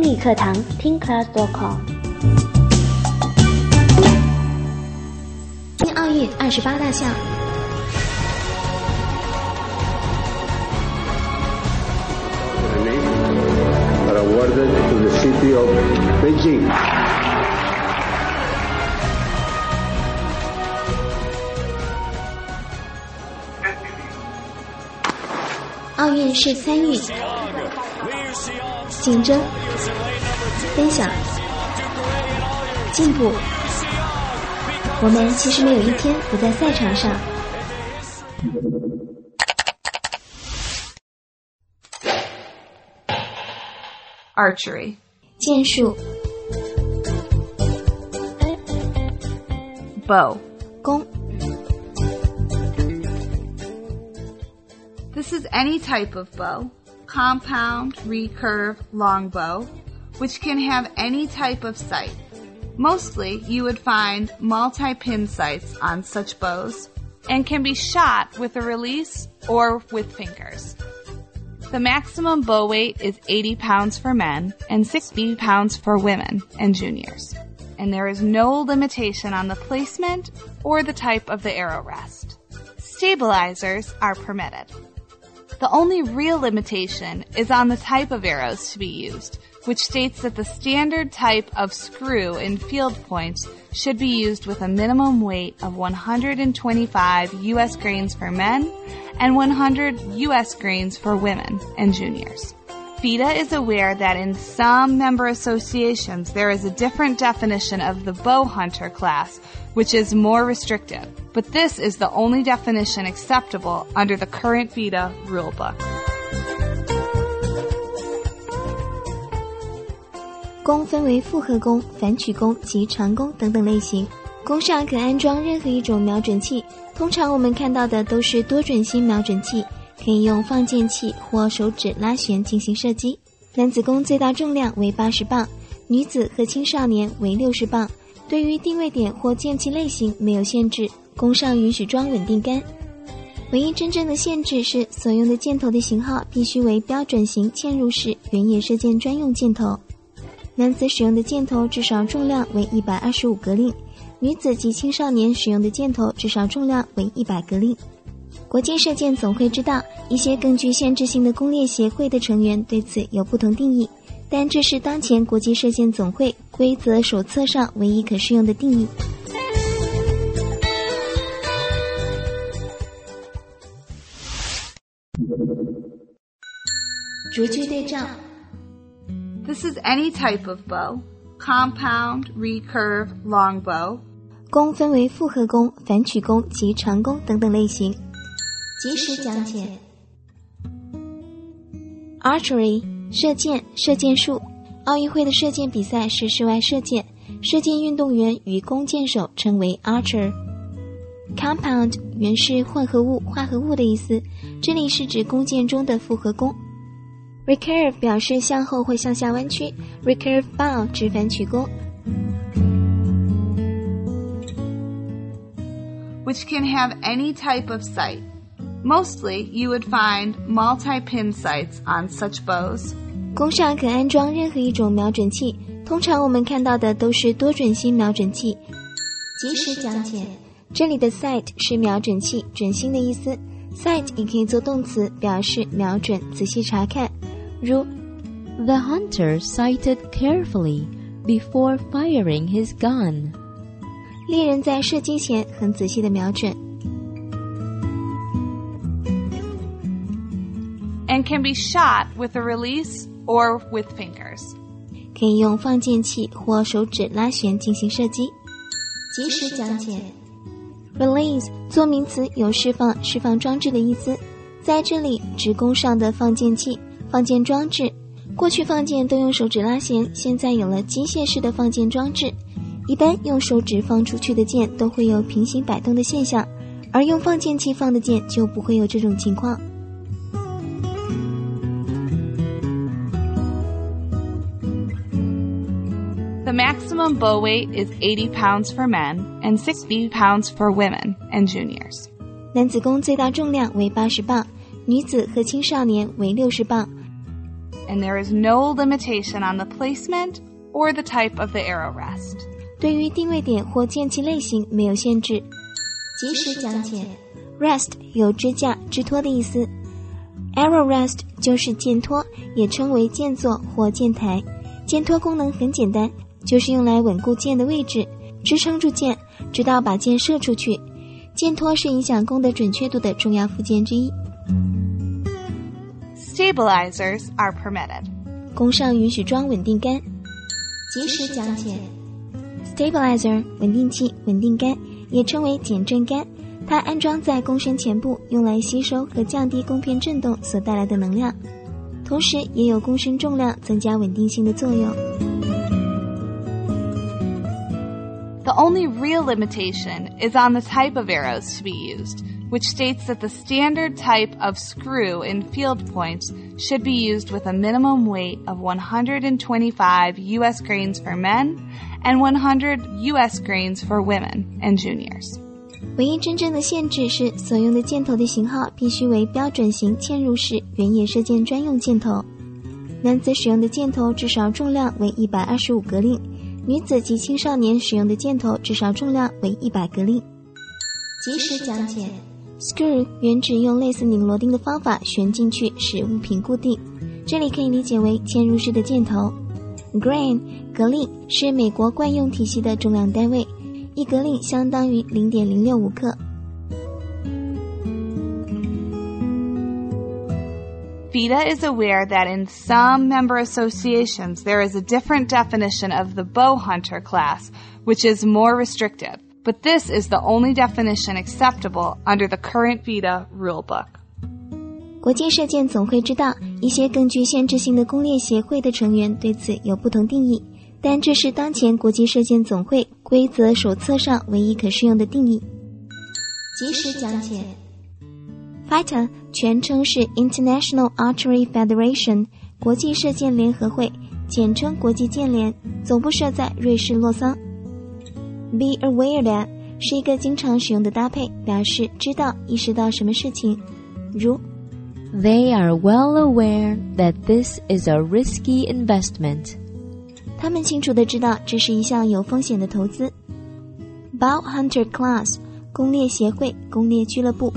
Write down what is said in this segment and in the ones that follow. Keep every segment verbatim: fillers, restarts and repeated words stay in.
理课堂听 class 点 com。 今奥运二十八大项。 Are awarded to the city of Beijing. 奥运是参与、竞争、分享、进步。我们其实没有一天不在赛场上。 Archery. 剑术。 Bow. 弓。 This is any type of bow, compound, recurve, longbow, which can have any type of sight. Mostly, you would find multi-pin sights on such bows and can be shot with a release or with fingers. The maximum bow weight is eighty pounds for men and sixty pounds for women and juniors. And there is no limitation on the placement or the type of the arrow rest. Stabilizers are permitted. The only real limitation is on the type of arrows to be used, which states that the standard type of screw in field points should be used with a minimum weight of one hundred twenty-five U S grains for men and one hundred U S grains for women and juniors. FIDA is aware that in some member associations there is a different definition of the bow hunter class, which is more restrictive, but this is the only definition acceptable under the current FIDA rulebook. 弓分为复合弓、反曲弓及长弓等等类型。弓上可安装任何一种瞄准器，通常我们看到的都是多准星瞄准器，可以用放箭器或手指拉弦进行射击。男子弓最大重量为八十磅，女子和青少年为六十磅。对于定位点或箭器类型没有限制，弓上允许装稳定杆。唯一真正的限制是所用的箭头的型号必须为标准型嵌入式原野射箭专用箭头。男子使用的箭头至少重量为一百二十五格令，女子及青少年使用的箭头至少重量为一百格令。国际射箭总会知道，一些更具限制性的弓猎协会的成员对此有不同定义，但这是当前国际射箭总会规则手册上唯一可适用的定义。逐句对照。 This is any type of bow, compound, recurve, longbow. 弓分为复合弓、反曲弓及长弓等等类型。即时讲解。Archery 射箭、射箭术。奥运会的射箭比赛是室外射箭，射箭运动员与弓箭手称为 Archer。Compound 原是混合物、化合物的意思，这里是指弓箭中的复合弓。Recurve 表示向后或向下弯曲 ，Recurve bow 指反曲弓。 Which can have any type of sight. Mostly, you would find multi-pin sights on such bows. 弓上可安装任何一种瞄准器，通常我们看到的都是多准星瞄准器。即时讲解。这里的 sight 是瞄准器、准星的意思。sight 也可以做动词，表示瞄准、仔细查看。如 The hunter sighted carefully before firing his gun. 猎人在射击前很仔细地瞄准。 And can be shot with a release or with fingers. 可以用放箭器或手指拉弦进行射击。即时讲解。Release 做名词有释放、释放装置的意思，在这里指弓上的放箭器、放箭装置。过去放箭都用手指拉弦，现在有了机械式的放箭装置。一般用手指放出去的箭都会有平行摆动的现象，而用放箭器放的箭就不会有这种情况。 The maximum bow weight is eighty pounds for men and sixty pounds for women and juniors. 男子弓最大重量为八十磅，女子和青少年为六十磅。 and there is no limitation on the placement or the type of the arrow rest. 对于定位点或剑器类型没有限制。及时讲解 Rest 有支架、支托的意思。Arrow rest 就是箭托，也称为箭座或箭台。箭托功能很简单，就是用来稳固箭的位置，支撑住箭，直到把箭射出去。箭托是影响弓的准确度的重要附件之一。 Stabilizers are permitted. 弓上允许装稳定杆。及时讲解 Stabilizer 稳定器、稳定杆，也称为减震杆，它安装在弓身前部，用来吸收和降低弓片振动所带来的能量，同时也有弓身重量增加稳定性的作用。 The only real limitation is on the type of arrows to be used, which states that the standard type of screw in field points should be used with a minimum weight of one hundred twenty-five U S grains for men and one hundred U S grains for women and juniors. 唯一真正的限制是所用的箭头的型号必须为标准型嵌入式原野射箭专用箭头。男子使用的箭头至少重量为一百二十五格令，女子及青少年使用的箭头至少重量为一百格令。及时讲解 Screw 原指用类似拧螺钉的方法旋进去使物品固定，这里可以理解为嵌入式的箭头。Grain 格令是美国惯用体系的重量单位，一格令相当于 零点零六五克。 FIDA is aware that in some member associations there is a different definition of the bow hunter class, which is more restrictive, but this is the only definition acceptable under the current FIDA rulebook. 国际射箭总会知道，一些更具限制性的弓猎协会的成员对此有不同定义，但这是当前国际射箭总会规则手册上唯一可适用的定义。及时讲解 F I T A 全称是 International Archery Federation 国际射箭联合会，简称国际箭联，总部设在瑞士洛桑。Be aware that 是一个经常使用的搭配，表示知道、意识到什么事情，如 They are well aware that this is a risky investment. 他们清楚地知道这是一项有风险的投资。Bow Hunter Class 弓猎协会、弓猎俱乐部。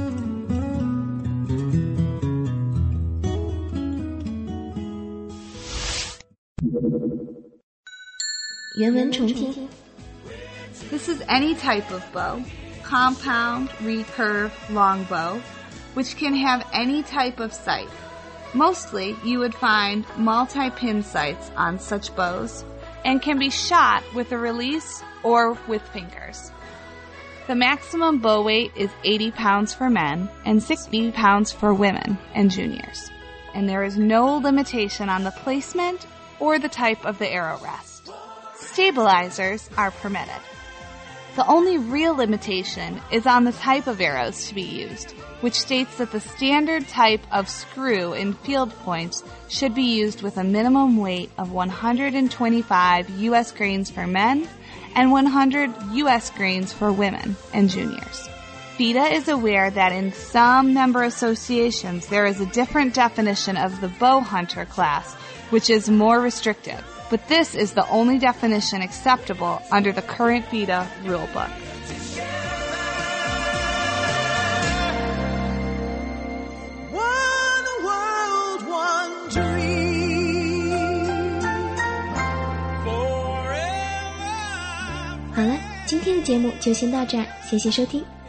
原文重听。 This is any type of bow, compound, recurve, longbow, which can have any type of sight. Mostly, you would find multi-pin sights on such bows and can be shot with a release or with pinkers. The maximum bow weight is eighty pounds for men and sixty pounds for women and juniors. And there is no limitation on the placement or the type of the arrow rest. Stabilizers are permitted. The only real limitation is on the type of arrows to be used, which states that the standard type of screw in field points should be used with a minimum weight of one hundred twenty-five U S grains for men and one hundred U S grains for women and juniors. FIDA is aware that in some member associations there is a different definition of the bow hunter class, which is more restrictive, but this is the only definition acceptable under the current FIDA rulebook. One world, one dream, forever. 好了，今天的节目就先到这儿，谢谢收听。